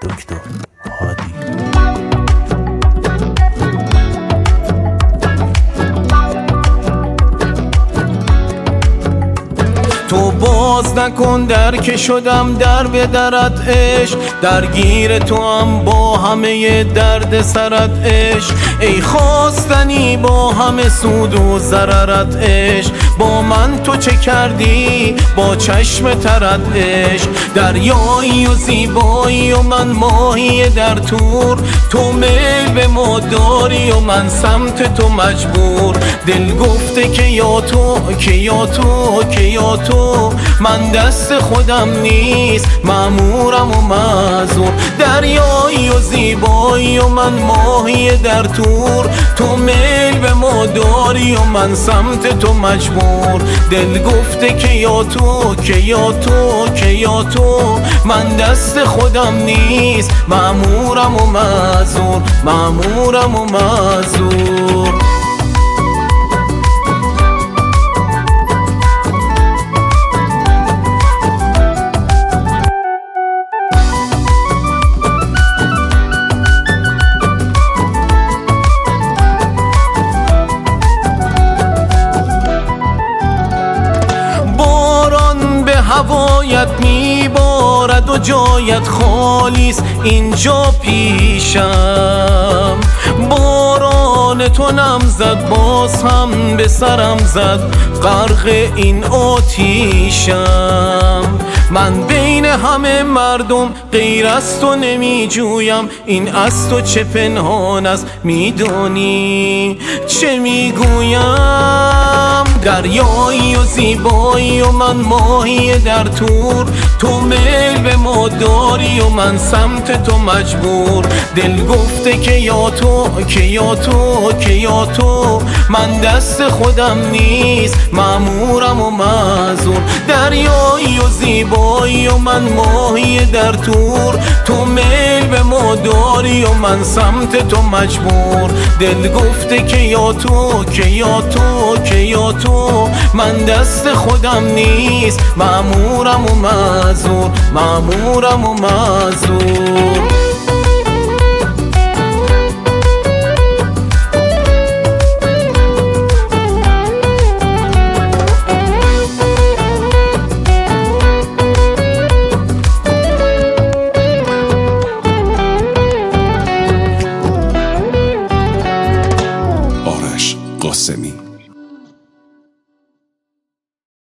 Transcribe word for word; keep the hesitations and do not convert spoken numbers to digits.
دکتر هادی. تو باز نکن در که شدم در به درت عشق، درگیر تو هم با همه درد سرت عشق. ای خواستنی با همه سود و ضررت عشق، با من تو چه کردی با چشم ترت عشق. دریایی و زیبایی و من ماهی در تور، تو میل به ما داری و من سمت تو مجبور. دل گفته که یا تو که یا تو که یا تو، من دست خودم نیست مأمورم و معذور. دریایی و زیبایی و من ماهی در تور، تو میل به ما داری و من سمت تو مجبور. دل گفته که یا تو که یا تو که یا تو، من دست خودم نیست مأمورم و معذور، مأمورم و معذور. هوایت میبارد و جایت خالیست اینجا پیشم. باران تو نم زد باز هم به سرم زد، غرق این آتیشم. من بین همه مردم غیر از تو نمی جویم، این از تو چه پنهان است میدانی چه میگویم. دریایی و زیبایی و من ماهی در تور، تو میل به ما داری و من سمت تو مجبور. دل گفته که یا تو که یا تو که یا تو، من دست خودم نیست مأمورم و معذور. دریایی و زیبایی و من ماهی در تور، تو میل به ما داری و من سمت تو مجبور. دل گفته که یا تو که یا تو که یا تو، من دست خودم نیست مأمورم و معذور، مأمورم و معذور.